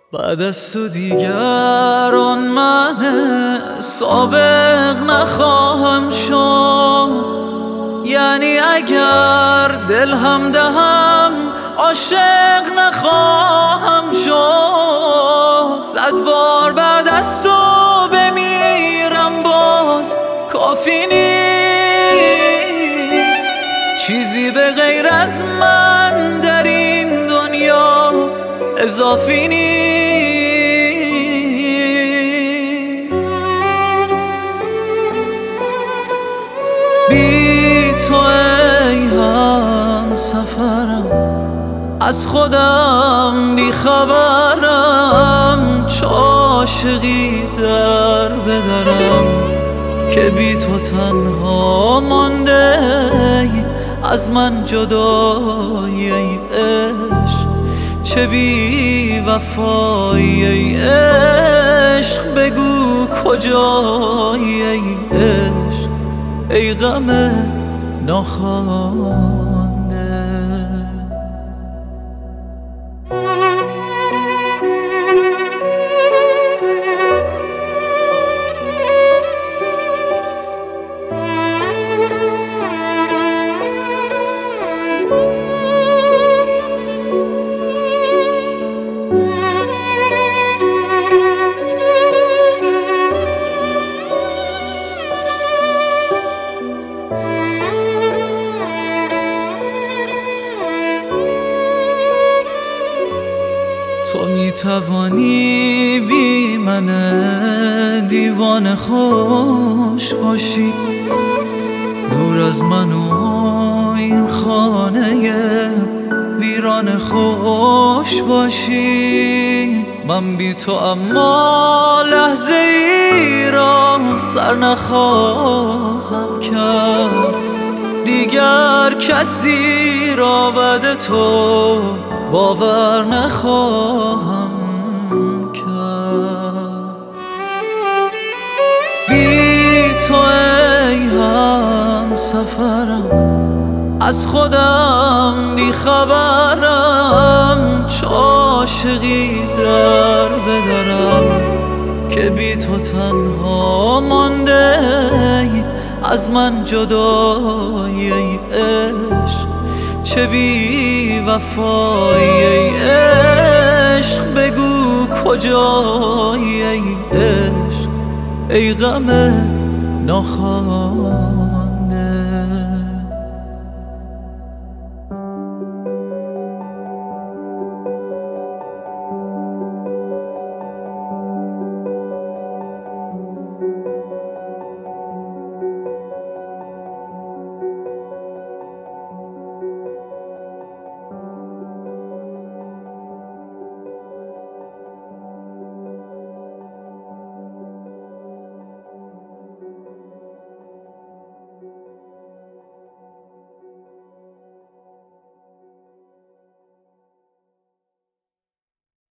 بعد از تو دیگر آن من سابق نخواهم شد. یعنی اگر دل هم دهم عاشق نخواهم شد. 100 بار بعد از تو بمیرم باز کافی نیست. چیزی به غیر از من در این دنیا اضافی نیست. بی تو ای هم سفرم، از خودم بی خبرم. چه عاشقی در بدرم که بی تو تنها مانده. از من جدایی ای عشق، چه بی وفایی ای عشق. بگو کجایی ای عشق، ای غم ناخوانده. تو میتوانی بی من دیوانه خوش باشی، دور از من و این خانه ویرانه خوش باشی. من بی تو اما لحظه ای را سر نخواهم کرد. دیگر کسی را بعد تو باور نخواهم کرد. بی تو ای هم سفرم، از خودم بی خبرم. چه عاشقی در بدرم که بی تو تنها مانده. از من جدایی ای عشق، چه بی وفایی ای عشق. بگو کجایی ای عشق، ای غم ناخوانده.